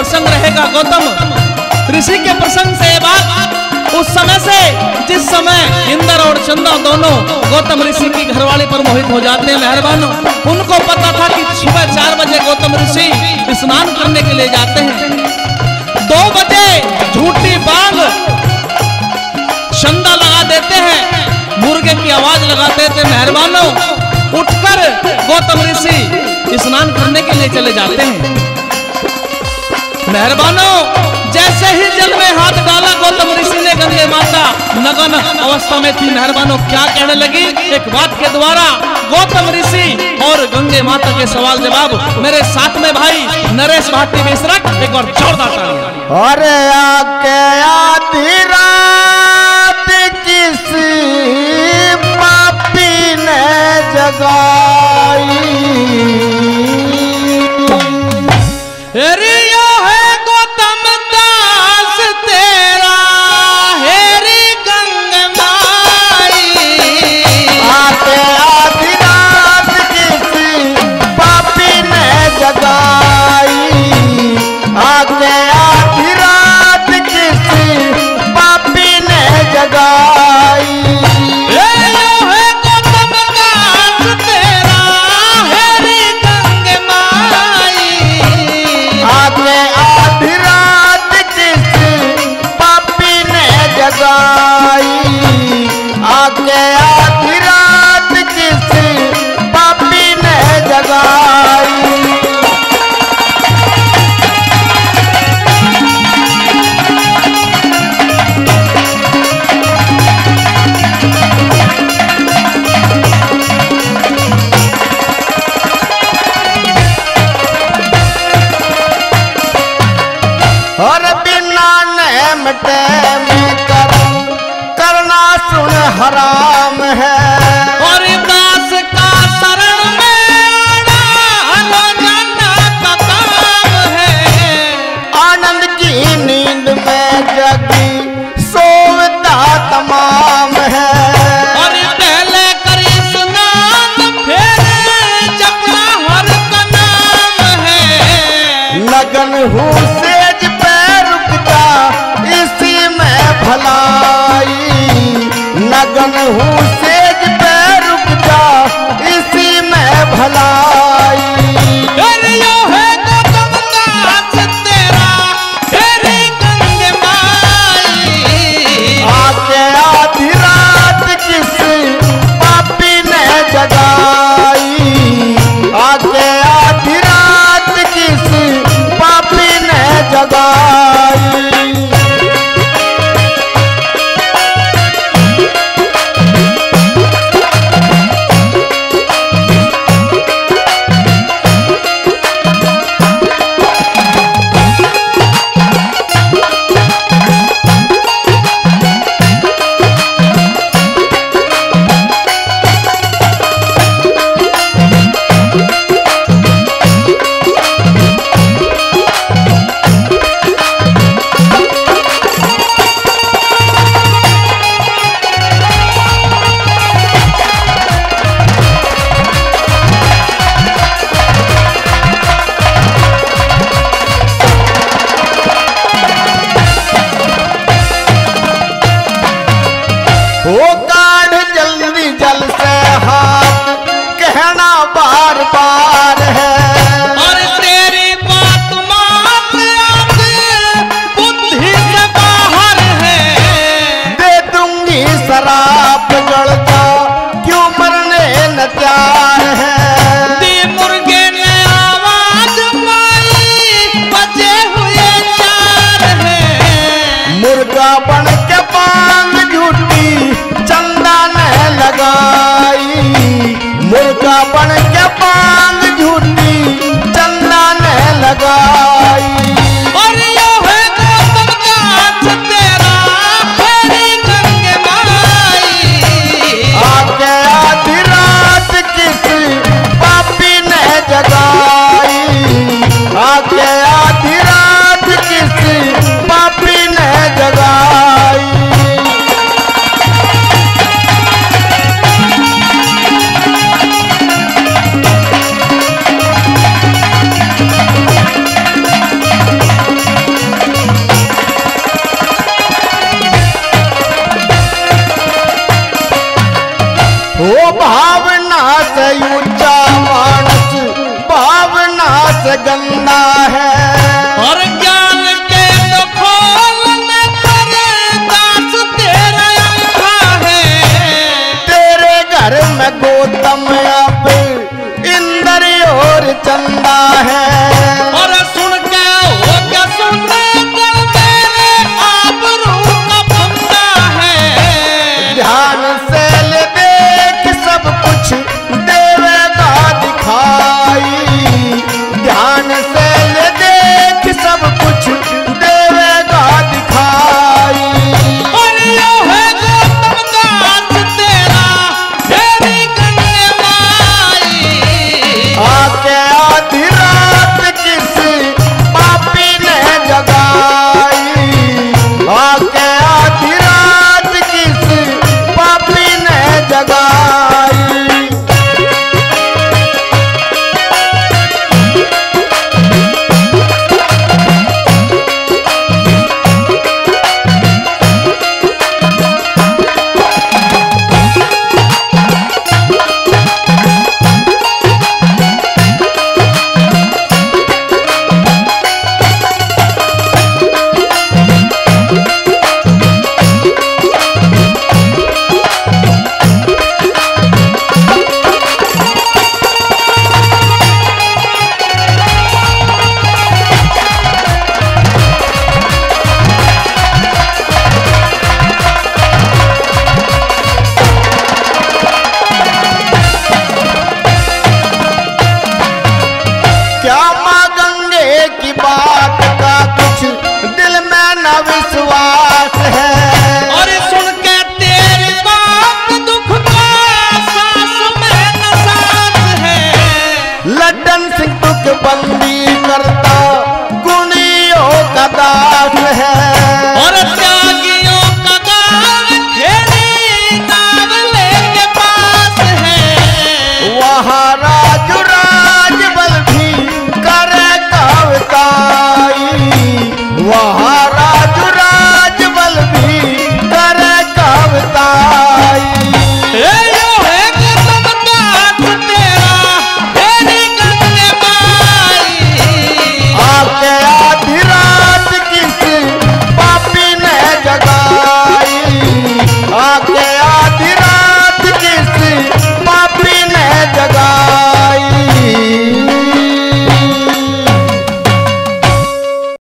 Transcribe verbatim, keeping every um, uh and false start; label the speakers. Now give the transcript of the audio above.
Speaker 1: प्रसंग रहेगा गौतम ऋषि के प्रसंग से ये बात उस समय से जिस समय इंद्र और चंदा दोनों गौतम ऋषि की घरवाली पर मोहित हो जाते हैं मेहरबानों। उनको पता था कि सुबह चार बजे गौतम ऋषि स्नान करने के लिए जाते हैं। दो बजे झूठी बांग चंदा लगा देते हैं, मुर्गे की आवाज लगाते थे मेहरबानों। उठकर गौतम ऋषि स्नान करने के लिए चले जाते हैं मेहरबानों। जैसे ही जल में हाथ डाला गौतम ऋषि ने, गंगे माता नगन अवस्था में थी मेहरबानों। क्या कहने लगी एक बात के द्वारा गौतम ऋषि और गंगे माता के सवाल जवाब मेरे साथ में भाई नरेश भाटी मिश्रक एक बार जोरदार तालियां।
Speaker 2: अरे आके आधी रात किसी पापी ने जगाई,
Speaker 1: अरे यो है गौतम दास तेरा हेरी गंगे माई।
Speaker 2: आके आधी रात किसी पापी ने जगाई, आके आधी रात किसी पापी ने जगाई।
Speaker 1: ए यो है गौतम दास तेरा हेरी गंगे माई।
Speaker 2: आके आधी रात किसी पापी ने जगाई, आके आधी रात किसी पापी ने जगाई। और बिना नेम टेम कर करना सुन हराम है,
Speaker 1: और दास का शरण में आना रोजाना का काम है।
Speaker 2: आनंद की नींद में जगी सोवता तमाम है।
Speaker 1: और पहले करी स्नान फिर जपना हर का नाम है।
Speaker 2: लगन हूँ सेज पे रुक जा इसी में भलाई, लगन हूँ सेज पे रुक जा इसी में भलाई।
Speaker 1: अरे यो है गौतम दास तेरा हेरी गंगे माई।
Speaker 2: आके आधी रात किसी पापी ने जगाई, आके आधी रात किसी पापी ने जगाई। वो काढ़ जल्दी जल से हाथ कहना बार बार है।
Speaker 1: और तेरी बात मात आंख बुद्धि से बाहर है।
Speaker 2: दे दूंगी शराब जड़ जा क्यों मरने न तैयार है।
Speaker 1: दी मुर्गे ने आवाज मारी बचे हुए चार है।
Speaker 2: मुर्गा बन के पांग झूठी चंदा ने लगाई, मुर्गा बन के पांग झूठी चंदा ने लगाई।
Speaker 1: और यो है गौतम दास तेरा हेरी गंगे माई।
Speaker 2: आके आधी रात किसी पापी ने जगाई, आके आधी रात किसी पापी ने जगाई। भावना से ऊंचा मानस भावना से गंदा है।
Speaker 1: और ज्ञान के तो खोलने पर दास तेरा अंधा है।
Speaker 2: तेरे घर में गौतम अब इंद्र और चंदा है।
Speaker 1: और सुन के हो क्या सुनने कर मेरे आबरू का बंदा है।
Speaker 2: ध्यान से ले देख सब कुछ देवेगा दिखाई। ध्यान से ले देख सब कुछ देवेगा दिखाई।
Speaker 1: और यो है गौतम दास तेरा तेरी गंगे माई।
Speaker 2: आके आधी रात किस पापी ने जगाई। आके आधी रात किस पापी ने जगाई। क्या माँ गंगे की बात का कुछ दिल में न विश्वास है।
Speaker 1: और सुन के तेरी बात दुख का सांस में न सांस है।
Speaker 2: लड्डन सिंह तुक बंदी करता गुणियों का दास है।
Speaker 1: और त्यागियों का गाँव खेड़ी नावले के पास है।
Speaker 2: वहाँ राजू राज बल भी करे कविताई। वहाँ राजू राज बल भी करे कविताई।
Speaker 1: ए यो है गौतम दास तेरा तेरी गंगे माई।
Speaker 2: आके आधी रात किस पापी ने जगाई। आके आधी